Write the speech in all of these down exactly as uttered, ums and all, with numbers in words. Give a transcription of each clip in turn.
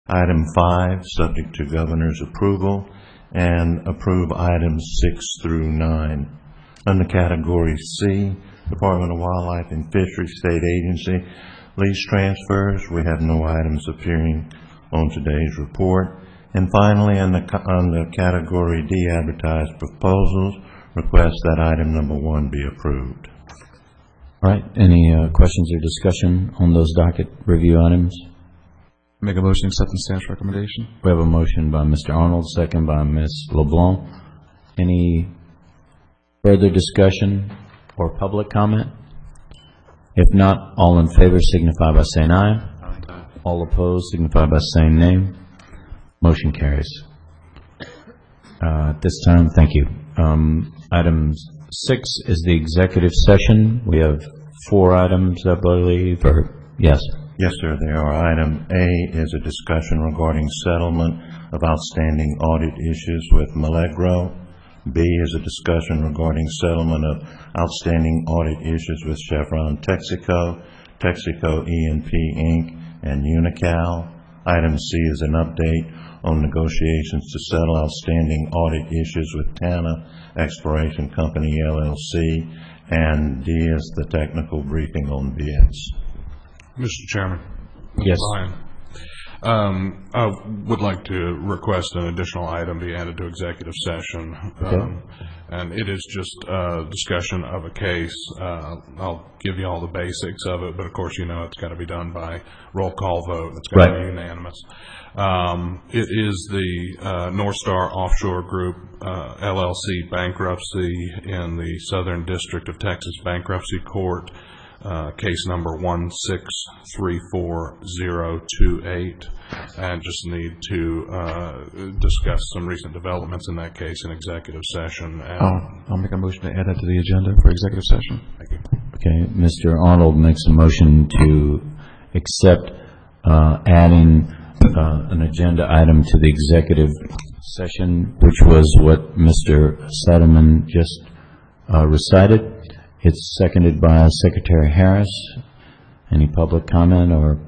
Item five, subject to governor's approval, and approve items six through nine. Under category C, Department of Wildlife and Fisheries State Agency, lease transfers, we have no items appearing on today's report. And finally, on the, on the category D, advertised proposals, request that item number one be approved. All right. Any uh, questions or discussion on those docket review items? Make a motion to accept the staff's recommendation. We have a motion by Mister Arnold, second by Miz LeBlanc. Any further discussion or public comment? If not, all in favor signify by saying aye. Aye. All opposed signify by saying nay. Motion carries. Uh, at this time, thank you. Um, item six is the executive session. We have four items, I believe, or yes. Yes, sir, there are. Item A is a discussion regarding settlement of outstanding audit issues with Milagro. B is a discussion regarding settlement of outstanding audit issues with Chevron Texaco, Texaco E and P Incorporated, and Unical. Item C is an update on negotiations to settle outstanding audit issues with Tana Exploration Company, L L C. And D is the technical briefing on bids. Mister Chairman. Yes. Brian. Um, I would like to request an additional item be added to executive session. Okay. Um, and it is just a discussion of a case. Uh, I'll give you all the basics of it, but of course you know it's got to be done by roll call vote. It's got to Right. be unanimous. Um, it is the uh, North Star Offshore Group uh, L L C bankruptcy in the Southern District of Texas Bankruptcy Court. Uh, case number one six three four zero two eight, and just need to uh, discuss some recent developments in that case in executive session. And I'll, I'll make a motion to add that to the agenda for executive session. Thank you. Okay. Mister Arnold makes a motion to accept uh, adding uh, an agenda item to the executive session, which was what Mister Settleman just uh, recited. It's seconded by Secretary Harris. Any public comment, or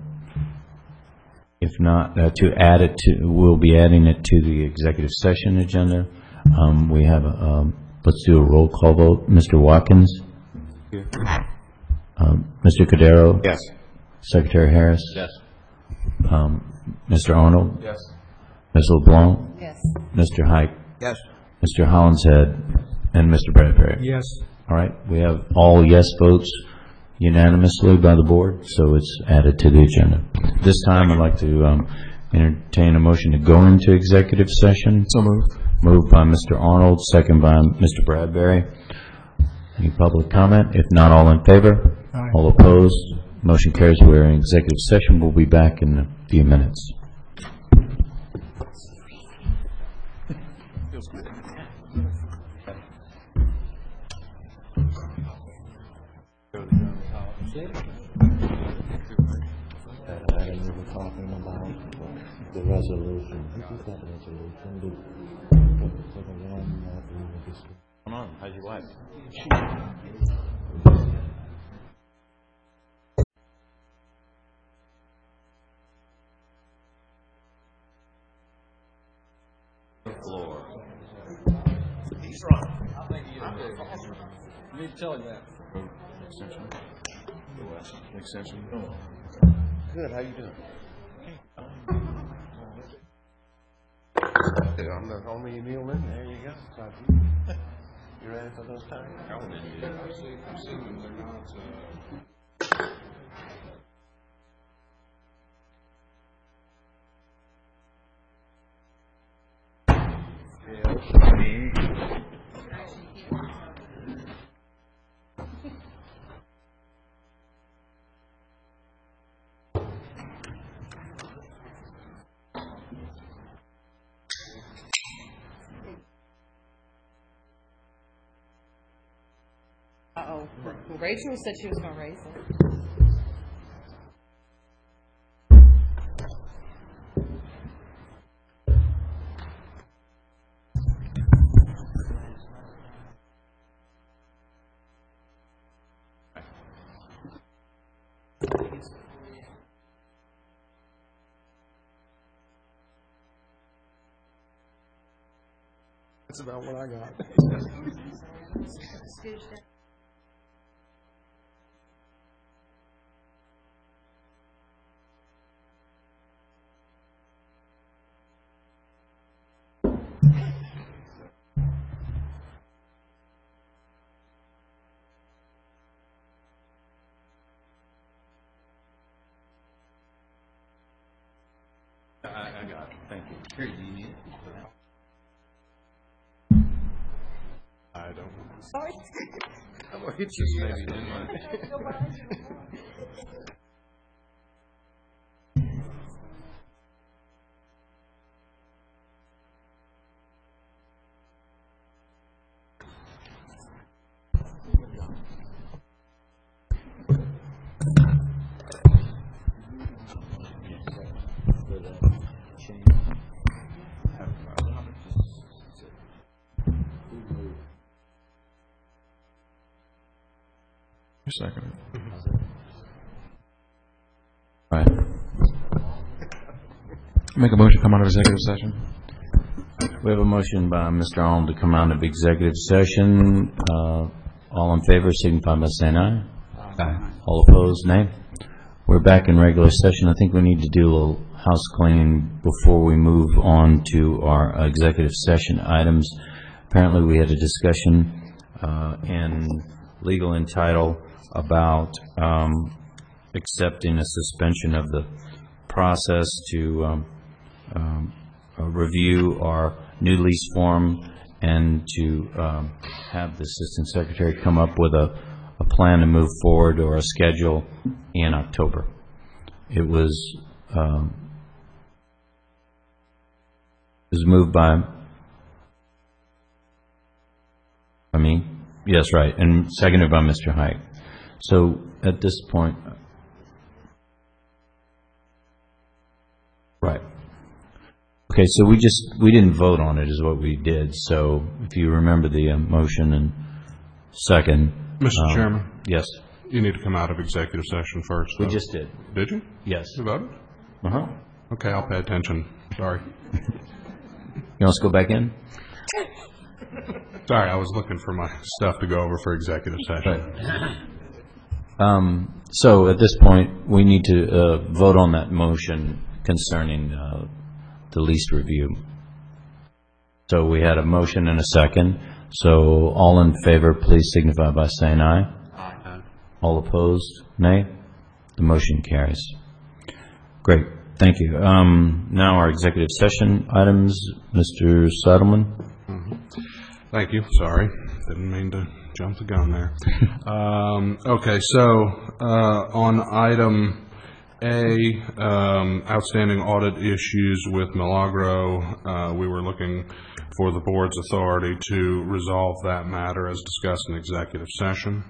if not, uh, to add it to, we'll be adding it to the executive session agenda. Um, we have, a, um, let's do a roll call vote. Mister Watkins? Here. Um, Mister Cordero? Yes. Secretary Harris? Yes. Um, Mister Arnold? Yes. Miz LeBlanc? Yes. Mister Hike? Yes. Mister Hollinshead? And Mister Bradbury? Yes. All right, we have all yes votes unanimously by the board, so it's added to the agenda. This time, I'd like to um, entertain a motion to go into executive session. So moved. Moved by Mister Arnold, second by Mister Bradbury. Any public comment? If not, all in favor? Aye. All opposed? Motion carries. We're in executive session. We'll be back in a few minutes. That item we were talking about, the resolution. Who did that resolution? Did- for the one that we were discussing? Come on, how's your wife? Floor. He's right. I think he is too. You need to tell him that. Extension. Extension. Good, how you doing? I'm the only Neil Lynn. There you go. Talk to you. You ready for those times? I've seen, I've seen them. They're not, uh, Uh-oh. Rachel said she was going to raise it. That's about what I got. I, I got it. Thank you. Here, do you need it? I don't. I'm gonna hit you. Second. All right. Make a motion to come out of executive session. We have a motion by Mister Arnold to come out of executive session. Uh, All in favor, signify by saying aye. Aye. All opposed, nay. We're back in regular session. I think we need to do a little house cleaning before we move on to our executive session items. Apparently, we had a discussion uh, in legal and title about um, accepting a suspension of the process to um, um, uh, review our new lease form and to um, have the Assistant Secretary come up with a, a plan to move forward or a schedule in October. It was um, it was moved by I mean, yes, right, and seconded by Mister Hike. So at this point, right. Okay, so we just, we didn't vote on it is what we did. So if you remember the uh, motion and second. Mister um, Chairman, Yes, you need to come out of executive session first. we though. just did. Did you? Yes. You voted? Uh-huh. Okay, I'll pay attention. Sorry. You want us to go back in? Sorry, I was looking for my stuff to go over for executive session. Um, So at this point, we need to uh, vote on that motion concerning uh, the lease review. So we had a motion and a second. So all in favor, please signify by saying aye. Aye. All opposed, nay. The motion carries. Great, thank you. Um, Now our executive session items, Mister Settleman. Thank you. Sorry. Didn't mean to jump the gun there. Um, okay, so uh, on item A, um, outstanding audit issues with Milagro, uh, we were looking for the board's authority to resolve that matter as discussed in executive session.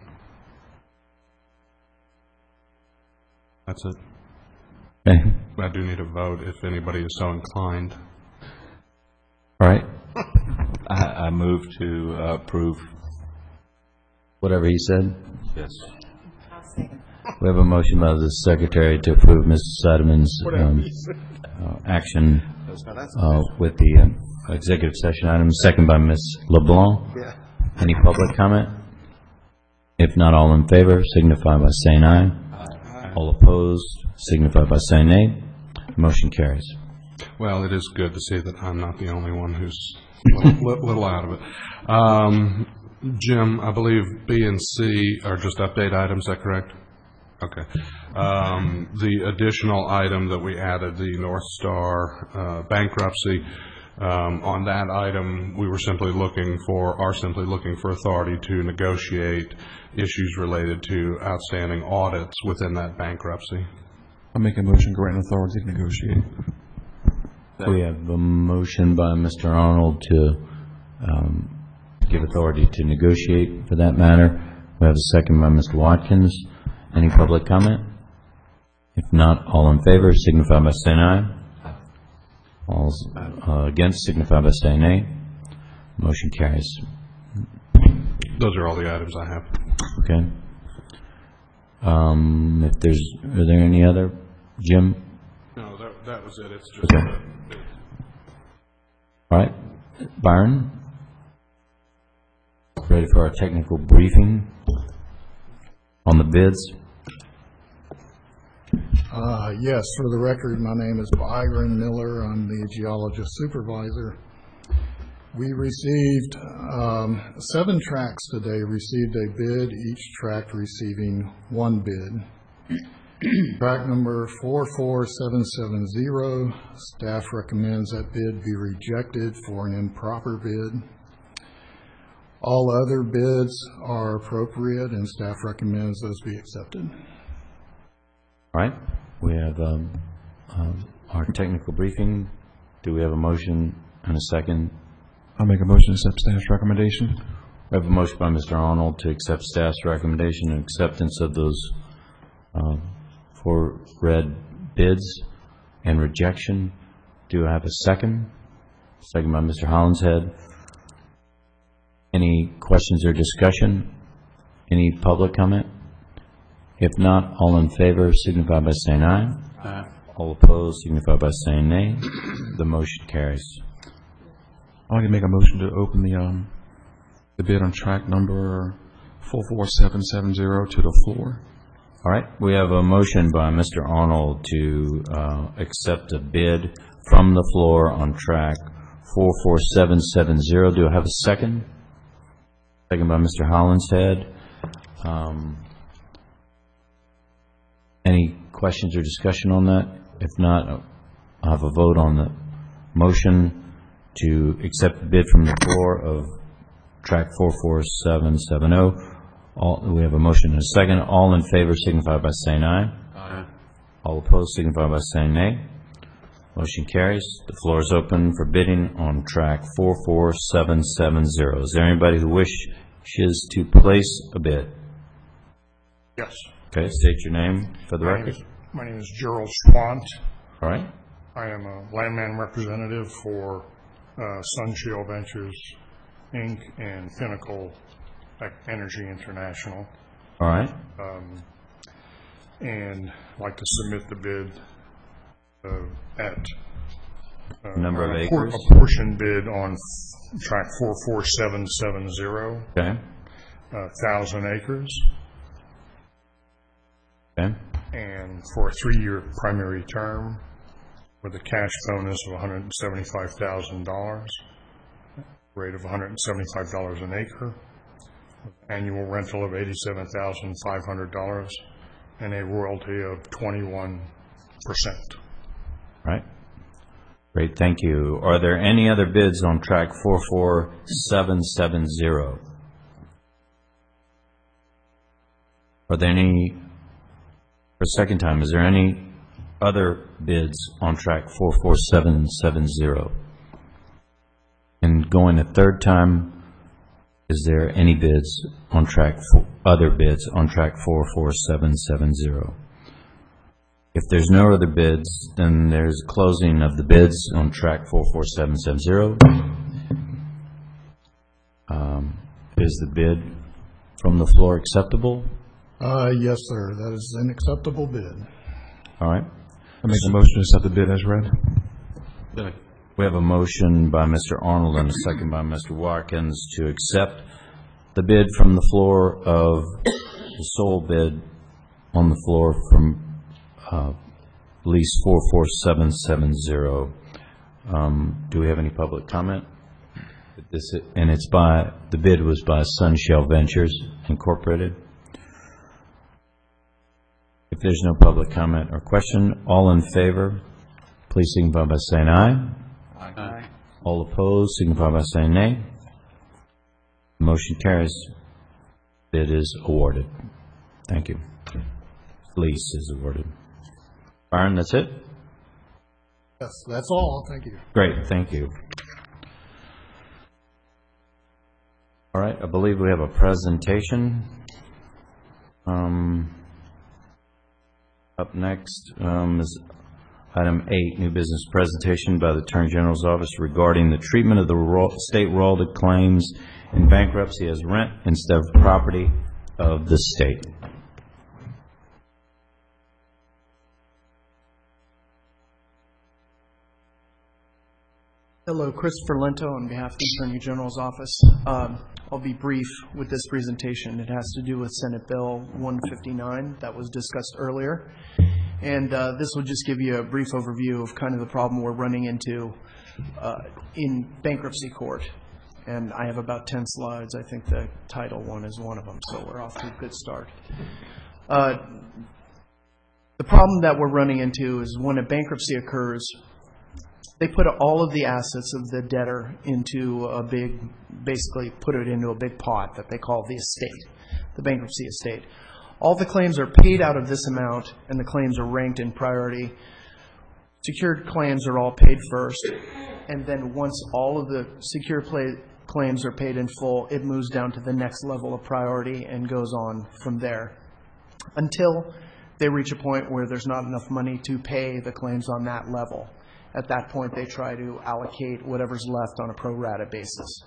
That's it. Okay, I do need a vote if anybody is so inclined. all right, I, I move to uh, approve. whatever he said. Yes. We have a motion by the Secretary to approve Mister Settleman's um, uh, action uh, with the uh, executive session item, second by Miz LeBlanc. Yeah. Any public comment? If not, all in favor, signify by saying aye. Aye. All opposed, signify by saying nay. Motion carries. Well, it is good to see that I'm not the only one who's a little, little out of it. Um, Jim, I believe B and C are just update items, is that correct? Okay. Um, the additional item that we added, the North Star uh, bankruptcy, um, on that item, we were simply looking for, are simply looking for authority to negotiate issues related to outstanding audits within that bankruptcy. I'll make a motion granting authority to negotiate. We have a motion by Mister Arnold to um, give authority to negotiate for that matter. We have a second by Mister Watkins. Any public comment? If not, all in favor signify by saying aye. All uh, against signify by saying nay. Motion carries. Those are all the items I have. Okay. Um, if there's, are there any other? Jim? No, that, that was it. It's just Okay. a- All right. Byron? Ready for our technical briefing on the bids? Uh, Yes, for the record, my name is Byron Miller. I'm the geologist supervisor. We received, um, seven tracks today received a bid, each track receiving one bid. Track number four four seven seven zero, staff recommends that bid be rejected for an improper bid. All other bids are appropriate, and staff recommends those be accepted. All right, we have um, um, our technical briefing. Do we have a motion and a second? I'll make a motion to accept staff's recommendation. We have a motion by Mister Arnold to accept staff's recommendation and acceptance of those um, four red bids and rejection. Do I have a second? Second by Mister Hollinshead. Any questions or discussion? Any public comment? If not, all in favor signify by saying aye. Aye. All opposed signify by saying nay. The motion carries. I'd like to make a motion to open the, um, the bid on track number four four seven seven zero to the floor. All right, we have a motion by Mister Arnold to uh, accept a bid from the floor on track four four seven seven zero. Do I have a second? Second by Mister Hollinshead. Um, any questions or discussion on that? If not, I'll have a vote on the motion to accept the bid from the floor of track four four seven seven zero. All, we have a motion and a second. All in favor signify by saying aye. Aye. All opposed signify by saying nay. Motion carries. The floor is open for bidding on track four four seven seven zero. Is there anybody who wishes to place a bid? Yes. Okay, state your name for the My record. name is, my name is Gerald Swant. All right. I am a landman representative for uh, Sunshield Ventures, Incorporated and Pinnacle Energy International. All right. Um, and I'd like to submit the bid uh, at uh, Number of a, por- acres? a portion bid on f- track four four seven seven zero, Okay. uh, thousand acres, Okay. and for a three-year primary term with a cash bonus of one hundred seventy-five thousand dollars, rate of one hundred seventy-five dollars an acre, annual rental of eighty-seven thousand five hundred dollars, and a royalty of twenty-one percent. All right. Great, thank you. Are there any other bids on track four four seven seven zero? Are there any, for a second time, is there any other bids on track four four seven seven zero? And going a third time, is there any bids on track, fo- other bids on track four four seven seven zero? If there's no other bids, then there's closing of the bids on track four four seven seven zero. Um, is the bid from the floor acceptable? Uh, yes, sir, that is an acceptable bid. All right. I make a motion to accept the bid as read. We have a motion by Mister Arnold and a second by Mister Watkins to accept the bid from the floor of the sole bid on the floor from uh, lease four four seven seven zero. Um, do we have any public comment? This, and it's by, the bid was by Sunshell Ventures Incorporated. If there's no public comment or question, all in favor, please signify by saying aye. Aye. All opposed, signify by saying nay. Motion carries. Bid is awarded. Thank you. Lease is awarded. Byron, that's it? Yes, that's all, thank you. Great, thank you. All right, I believe we have a presentation. Um, up next um, is item eight, new business presentation by the Attorney General's Office regarding the treatment of the ro- state royalty claims in bankruptcy as rent instead of property of the state. Hello, Christopher Lento on behalf of the Attorney General's Office. Um, I'll be brief with this presentation. It has to do with Senate Bill one fifty-nine that was discussed earlier. And uh, this will just give you a brief overview of kind of the problem we're running into uh, in bankruptcy court. And I have about ten slides. I think the title one is one of them, so we're off to a good start. Uh, the problem that we're running into is when a bankruptcy occurs, they put all of the assets of the debtor into a big, basically put it into a big pot that they call the estate, the bankruptcy estate. All the claims are paid out of this amount, and the claims are ranked in priority. Secured claims are all paid first, and then once all of the secured play claims are paid in full, it moves down to the next level of priority and goes on from there until they reach a point where there's not enough money to pay the claims on that level. At that point, they try to allocate whatever's left on a pro rata basis.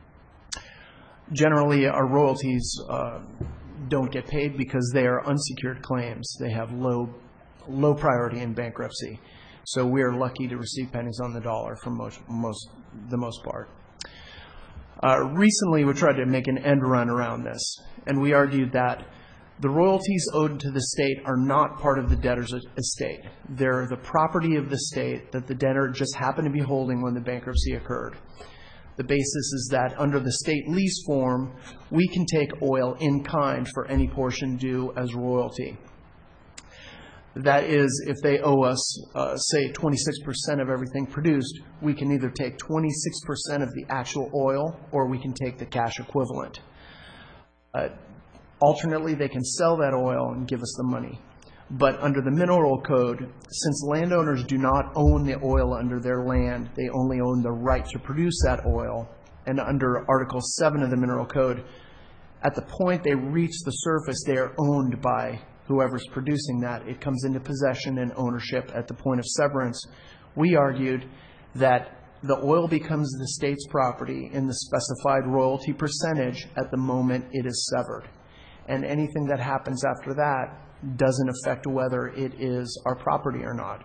Generally, our royalties uh, don't get paid because they are unsecured claims. They have low, low priority in bankruptcy. So we are lucky to receive pennies on the dollar for most, most the most part. Uh, recently, we tried to make an end run around this, and we argued that the royalties owed to the state are not part of the debtor's estate. They're the property of the state that the debtor just happened to be holding when the bankruptcy occurred. The basis is that under the state lease form, we can take oil in kind for any portion due as royalty. That is, if they owe us, uh, say, twenty-six percent of everything produced, we can either take twenty-six percent of the actual oil or we can take the cash equivalent. Uh, Alternately, they can sell that oil and give us the money. But under the mineral code, since landowners do not own the oil under their land, they only own the right to produce that oil. And under Article seven of the mineral code, at the point they reach the surface, they are owned by whoever's producing that. It comes into possession and ownership at the point of severance. We argued that the oil becomes the state's property in the specified royalty percentage at the moment it is severed. And anything that happens after that doesn't affect whether it is our property or not.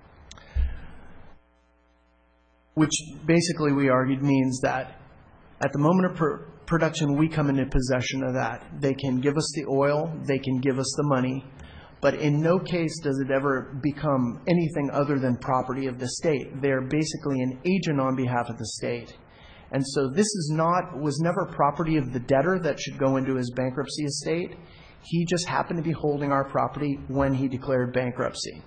Which basically we argued means that at the moment of pr- production, we come into possession of that. They can give us the oil, they can give us the money, but in no case does it ever become anything other than property of the state. They're basically an agent on behalf of the state. And so this is not, was never property of the debtor that should go into his bankruptcy estate. He just happened to be holding our property when he declared bankruptcy.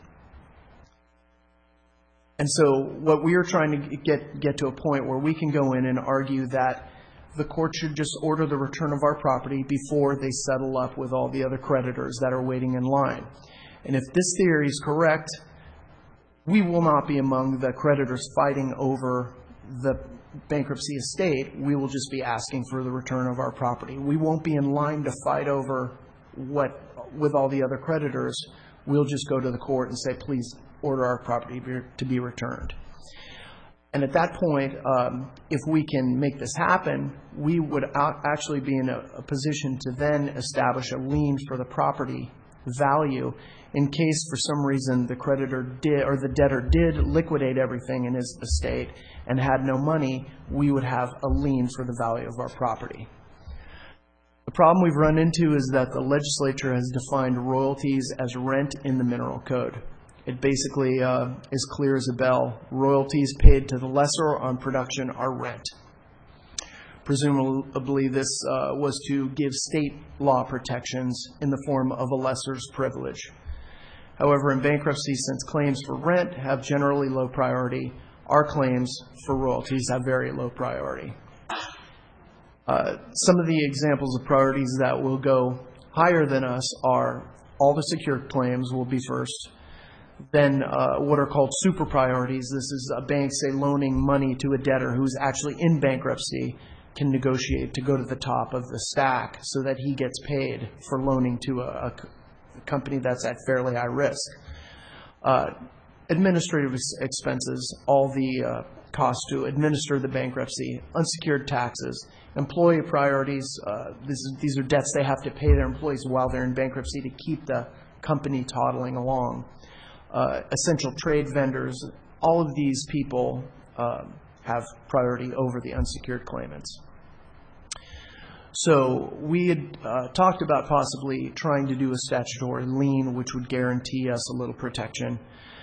And so what we are trying to get, get to a point where we can go in and argue that the court should just order the return of our property before they settle up with all the other creditors that are waiting in line. And if this theory is correct, we will not be among the creditors fighting over the bankruptcy estate. We will just be asking for the return of our property. We won't be in line to fight over what with all the other creditors. We'll just go to the court and say, please order our property to be returned. And at that point, um, if we can make this happen, we would actually be in a, a position to then establish a lien for the property value in case for some reason the creditor did or the debtor did liquidate everything in his estate and had no money. We would have a lien for the value of our property. The problem we've run into is that the legislature has defined royalties as rent in the mineral code. It basically uh, is clear as a bell. Royalties paid to the lessor on production are rent. Presumably this uh, was to give state law protections in the form of a lessor's privilege. However, in bankruptcy, since claims for rent have generally low priority, our claims for royalties have very low priority. Uh, some of the examples of priorities that will go higher than us are all the secured claims will be first. Then uh, what are called super priorities. This is a bank, say, loaning money to a debtor who's actually in bankruptcy, can negotiate to go to the top of the stack so that he gets paid for loaning to a, a company that's at fairly high risk. Uh, administrative expenses, all the uh, costs to administer the bankruptcy, unsecured taxes, employee priorities. Uh, this is, these are debts they have to pay their employees while they're in bankruptcy to keep the company toddling along. Uh, essential trade vendors, all of these people uh, have priority over the unsecured claimants. So we had uh, talked about possibly trying to do a statutory lien, which would guarantee us a little protection.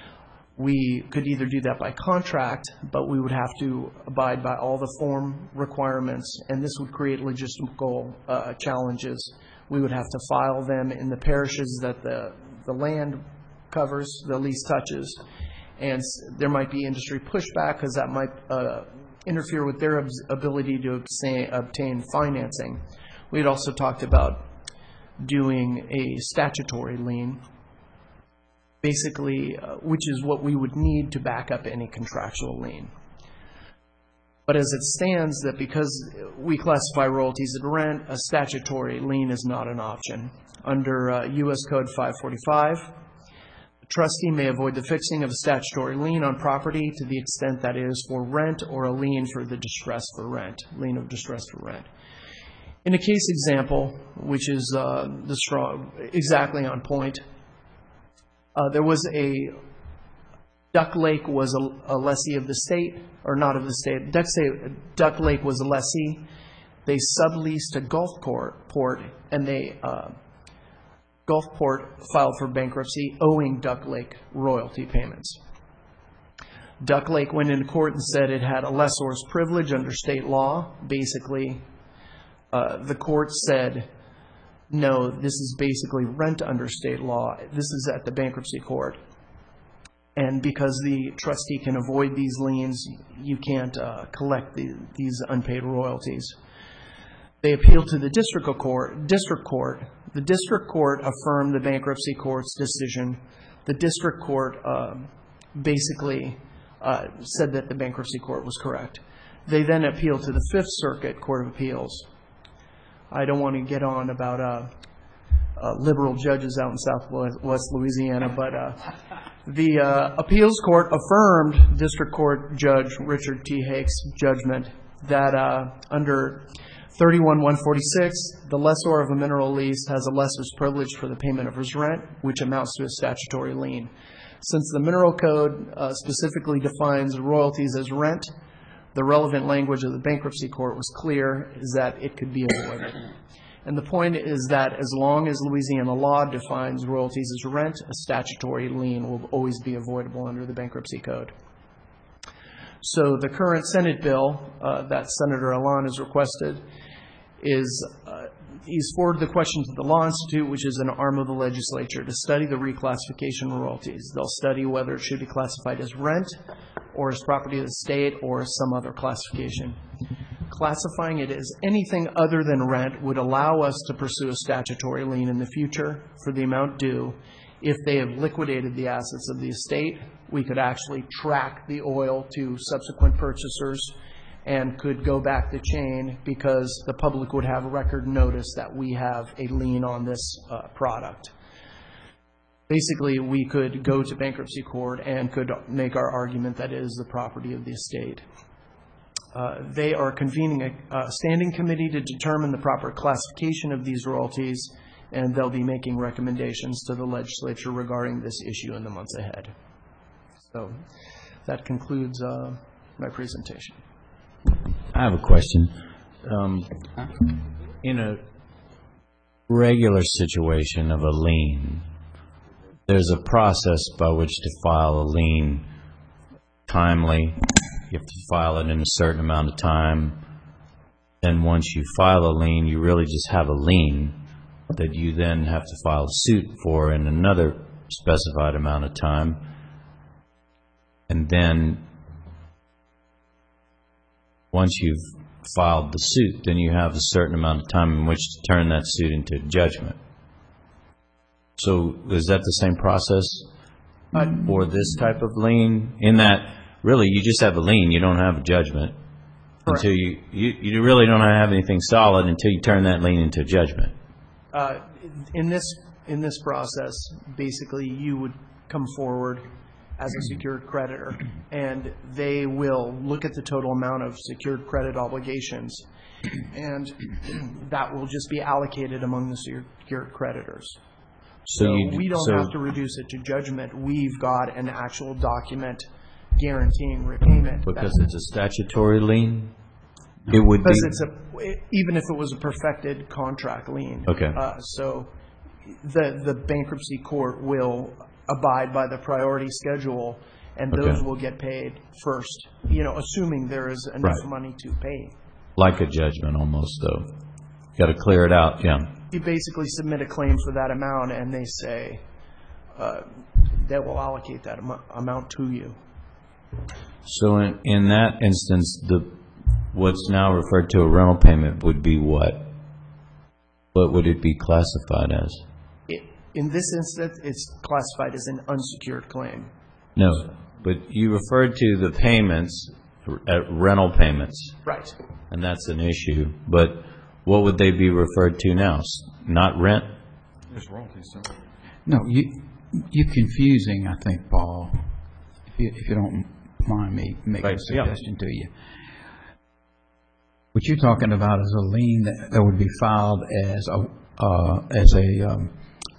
We could either do that by contract, but we would have to abide by all the form requirements, and this would create logistical uh, challenges. We would have to file them in the parishes that the, the land covers, the lease touches, and there might be industry pushback because that might uh, interfere with their ability to obtain, obtain financing. We had also talked about doing a statutory lien, basically, uh, which is what we would need to back up any contractual lien. But as it stands, that because we classify royalties as rent, a statutory lien is not an option. Under uh, U S Code five forty-five, the trustee may avoid the fixing of a statutory lien on property to the extent that it is for rent or a lien for the distress for rent, lien of distress for rent. In a case example, which is uh, the strong, exactly on point, uh, there was a Duck Lake was a, a lessee of the state, or not of the state. Duck, Duck Lake was a lessee. They subleased a Gulfport port, and they uh, Gulfport filed for bankruptcy, owing Duck Lake royalty payments. Duck Lake went into court and said it had a lessor's privilege under state law. Basically, uh, the court said, no, this is basically rent under state law. This is at the bankruptcy court. And because the trustee can avoid these liens, you can't uh, collect the, these unpaid royalties. They appealed to the district court. District court. The district court affirmed the bankruptcy court's decision. The district court uh, basically uh, said that the bankruptcy court was correct. They then appealed to the Fifth Circuit Court of Appeals. I don't want to get on about uh, uh, liberal judges out in Southwest Louisiana, but uh, the uh, appeals court affirmed District Court Judge Richard T. Hake's judgment that uh, under thirty-one one forty-six, the lessor of a mineral lease has a lessor's privilege for the payment of his rent, which amounts to a statutory lien. Since the Mineral Code uh, specifically defines royalties as rent, the relevant language of the bankruptcy court was clear, is that it could be avoided. And the point is that as long as Louisiana law defines royalties as rent, a statutory lien will always be avoidable under the bankruptcy code. So the current Senate bill uh, that Senator Alon has requested is, uh, he's forwarded the question to the Law Institute, which is an arm of the legislature, to study the reclassification of royalties. They'll study whether it should be classified as rent or as property of the state or some other classification. Classifying it as anything other than rent would allow us to pursue a statutory lien in the future for the amount due. If they have liquidated the assets of the estate, we could actually track the oil to subsequent purchasers and could go back the chain because the public would have a record notice that we have a lien on this uh, product. Basically, we could go to bankruptcy court and could make our argument that it is the property of the estate. Uh, they are convening a, a standing committee to determine the proper classification of these royalties, and they'll be making recommendations to the legislature regarding this issue in the months ahead. So that concludes uh, my presentation. I have a question. Um, in a regular situation of a lien, there's a process by which to file a lien timely. You have to file it in a certain amount of time. Then once you file a lien, you really just have a lien that you then have to file a suit for in another specified amount of time. And then once you've filed the suit, then you have a certain amount of time in which to turn that suit into judgment. So is that the same process uh, for this type of lien? In that, really, you just have a lien, you don't have a judgment. Correct. Until you, you, you really don't have anything solid until you turn that lien into judgment. Uh, in this in this process, basically, you would come forward as a secured creditor, and they will look at the total amount of secured credit obligations, and that will just be allocated among the secured creditors. So, so you, we don't so have to reduce it to judgment. We've got an actual document guaranteeing repayment. Because it's a statutory lien? It would be? Because it's a, even if it was a perfected contract lien. Okay. Uh, So the, the bankruptcy court will abide by the priority schedule, and those Okay. will get paid first, you know, assuming there is enough Right. money to pay. Like a judgment almost, though. Got to clear it out, yeah. You basically submit a claim for that amount, and they say uh, they will allocate that amo- amount to you. So in, in that instance, the, what's now referred to a rental payment would be what? What would it be classified as? It, in this instance, it's classified as an unsecured claim. No, but you referred to the payments, uh, rental payments. Right. And that's an issue. But what would they be referred to now? S- Not rent? There's royalties, so. No, you, you're confusing, I think, Paul, if you, if you don't mind me making Right, a yeah. suggestion to you. What you're talking about is a lien that, that would be filed as a, uh, as a, um,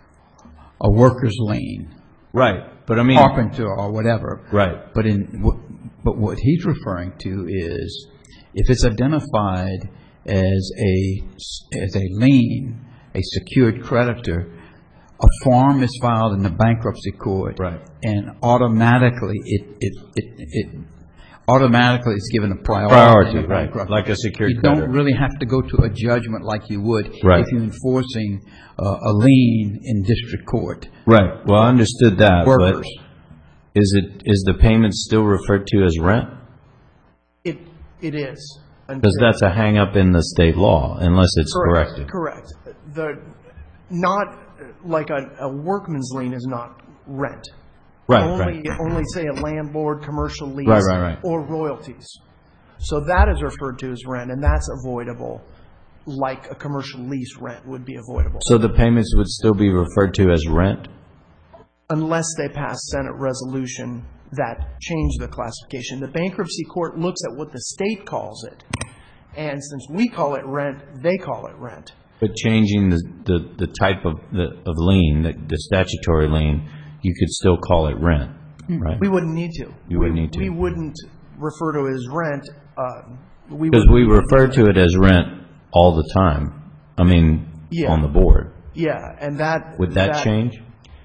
a worker's lien. Right, but I mean... Carpenter or whatever. Right. But in, wh- but what he's referring to is, if it's identified as a, as a lien, a secured creditor, a form is filed in the bankruptcy court. Right. And automatically, it, it, it, it automatically is given a priority. Priority, in the right, bankruptcy. like a secured You creditor. don't really have to go to a judgment like you would Right. if you're enforcing uh, a lien in district court. Right, well, I understood that, Workers. but is it, is the payment still referred to as rent? It, it is. Because that's a hang-up in the state law, unless it's Correct. corrected. Correct. The, not, like a, a workman's lien is not rent. Right, only, right. Only, say, a landlord, commercial lease. Right, right, right. Or royalties. So that is referred to as rent, and that's avoidable, like a commercial lease rent would be avoidable. So the payments would still be referred to as rent? Unless they pass Senate resolution that change the classification. The bankruptcy court looks at what the state calls it. And since we call it rent, they call it rent. But changing the, the, the type of, the, of lien, the, the statutory lien, you could still call it rent, right? We wouldn't need to. You wouldn't need to. We wouldn't refer to it as rent. uh, we Because wouldn't we need refer do to it as rent all the time. I mean, Yeah. on the board. Yeah, and that... Would that change?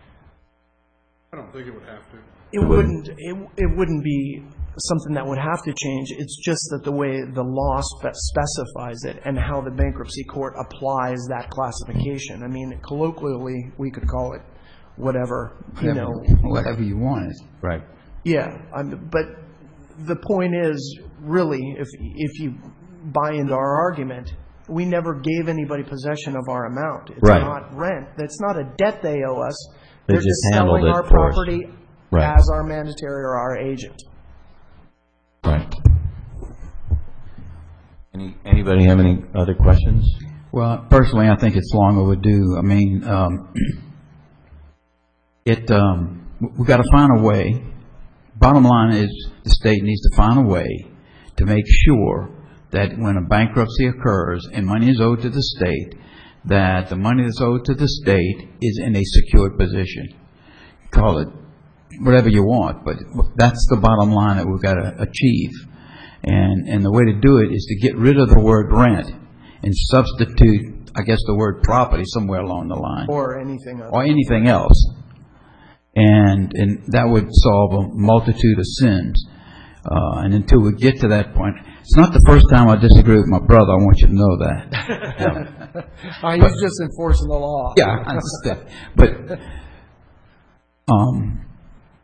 I don't think it would have to. It wouldn't, it, it wouldn't be something that would have to change. It's just that the way the law spe- specifies it and how the bankruptcy court applies that classification. I mean, colloquially, we could call it whatever, you Whatever- know. Whatever you want. Right. Yeah, um, but the point is, really, if, if you buy into our argument, we never gave anybody possession of our amount. It's Right. not rent. That's not a debt they owe us. They They're just just handled selling it our for us. property Right. as our mandatory or our agent. Right. Any, anybody have any other questions? Well, personally, I think it's long overdue. I mean, um, it, um, we've got to find a way. Bottom line is the state needs to find a way to make sure that when a bankruptcy occurs and money is owed to the state, that the money that's owed to the state is in a secured position. Call it whatever you want, but that's the bottom line that we've got to achieve. And, and the way to do it is to get rid of the word rent and substitute, I guess, the word property somewhere along the line. Or anything else. Or anything else. And, and that would solve a multitude of sins. Uh, and until we get to that point, it's not the first time I disagree with my brother. I want you to know that. Yeah. Uh, he's just enforcing the law. Yeah, I understand. But um,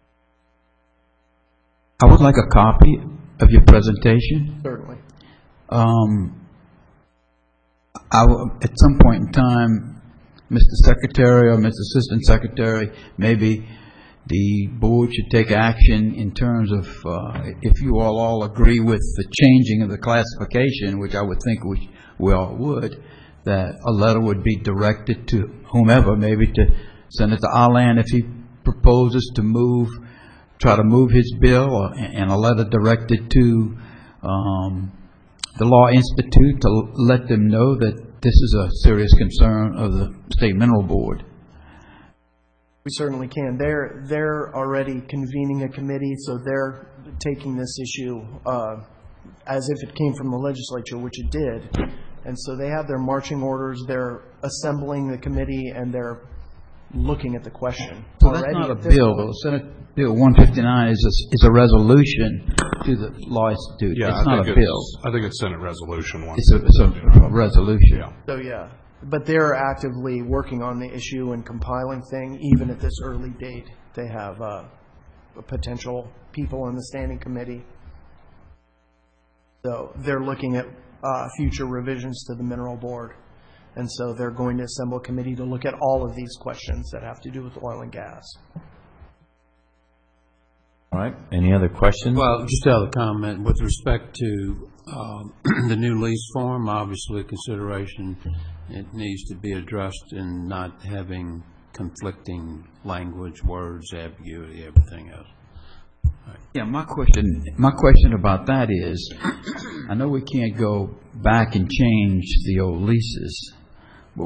I would like a copy of your presentation. Certainly. Um, I will, at some point in time, Mister Secretary or Mister Assistant Secretary, maybe the board should take action in terms of, uh, if you all all agree with the changing of the classification, which I would think we, we all would, that a letter would be directed to whomever, maybe to Senator Arland if he proposes to move, try to move his bill, or, and a letter directed to um, the Law Institute to let them know that this is a serious concern of the State Mineral Board. We certainly can. They're, they're already convening a committee, so they're taking this issue uh, as if it came from the legislature, which it did. And so they have their marching orders, they're assembling the committee, and they're looking at the question. So that's not a bill, though. Senate Bill one fifty-nine is a, is a resolution to the Law Institute. Yeah, It's I not think a it's- bill. I think it's Senate Resolution one. It's a, it's a resolution. Yeah. So, yeah. But they're actively working on the issue and compiling thing, even at this early date. They have uh, potential people in the standing committee. So they're looking at uh, future revisions to the mineral board. And so they're going to assemble a committee to look at all of these questions that have to do with oil and gas. All right, any other questions? Well, just another comment with respect to um, the new lease form. Obviously, consideration, it needs to be addressed in not having conflicting language, words, ambiguity, everything else. Yeah, my question, my question about that is, I know we can't go back and change the old leases, but,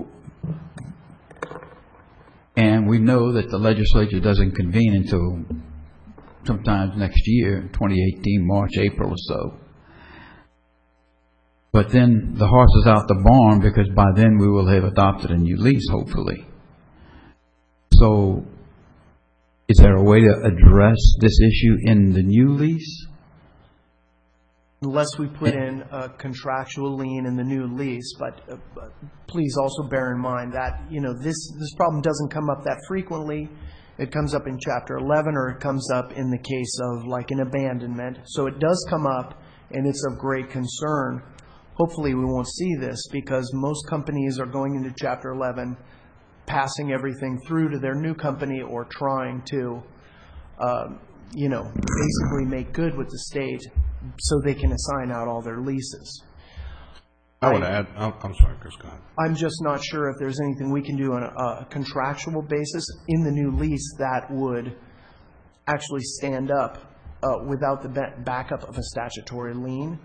and we know that the legislature doesn't convene until sometimes next year, twenty eighteen, March, April or so. But then the horse is out the barn, because by then we will have adopted a new lease, hopefully. So is there a way to address this issue in the new lease? Unless we put in a contractual lien in the new lease, but, uh, but please also bear in mind that, you know, this, this problem doesn't come up that frequently. It comes up in Chapter eleven, or it comes up in the case of like an abandonment. So it does come up, and it's of great concern. Hopefully we won't see this, because most companies are going into Chapter eleven, passing everything through to their new company, or trying to, um, you know, basically make good with the state so they can assign out all their leases. I would add, I'm I'm sorry, Chris, go ahead. I'm just not sure if there's anything we can do on a, a contractual basis in the new lease that would actually stand up uh, without the ba- backup of a statutory lien.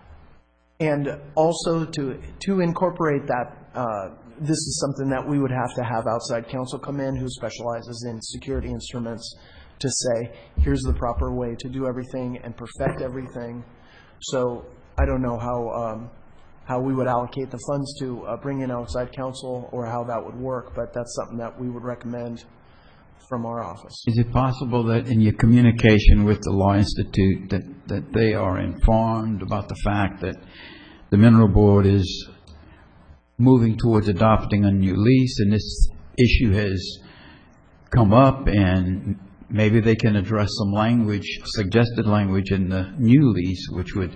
And also to to incorporate that, uh, this is something that we would have to have outside counsel come in who specializes in security instruments to say, here's the proper way to do everything and perfect everything. So I don't know how um, how we would allocate the funds to uh, bring in outside counsel, or how that would work, but that's something that we would recommend from our office. Is it possible that in your communication with the Law Institute that, that they are informed about the fact that the Mineral Board is moving towards adopting a new lease, and this issue has come up, and maybe they can address some language, suggested language in the new lease, which would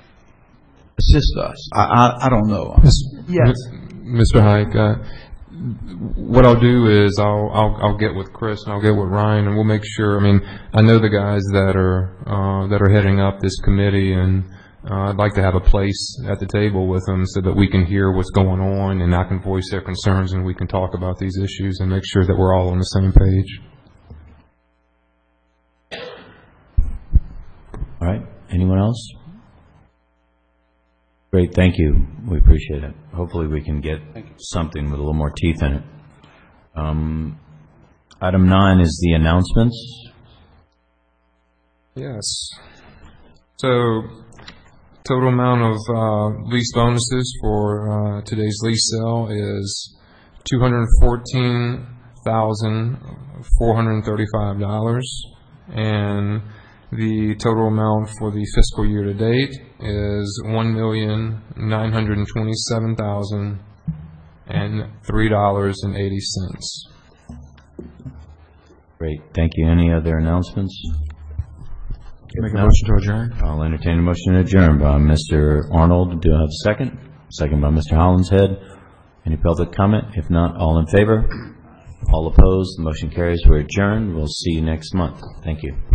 assist us? I, I, I don't know. Yes. Mister Hike, uh, what I'll do is I'll, I'll I'll get with Chris and I'll get with Ryan, and we'll make sure. I mean, I know the guys that are uh, that are heading up this committee, and uh, I'd like to have a place at the table with them so that we can hear what's going on, and I can voice their concerns, and we can talk about these issues and make sure that we're all on the same page. All right, anyone else? Great, thank you. We appreciate it. Hopefully we can get something with a little more teeth in it. Um, item nine is the announcements. Yes. So, total amount of uh, lease bonuses for uh, today's lease sale is two hundred fourteen thousand four hundred thirty-five dollars, and the total amount for the fiscal year to date is one million nine hundred twenty-seven thousand three dollars and eighty cents. Great, thank you. Any other announcements? Make a motion to adjourn. I'll entertain a motion to adjourn by Mister Arnold. Do I have a second? Second by Mister Hollinshead. Any public comment? If not, all in favor? All opposed? The motion carries. We're adjourned. We'll see you next month. Thank you.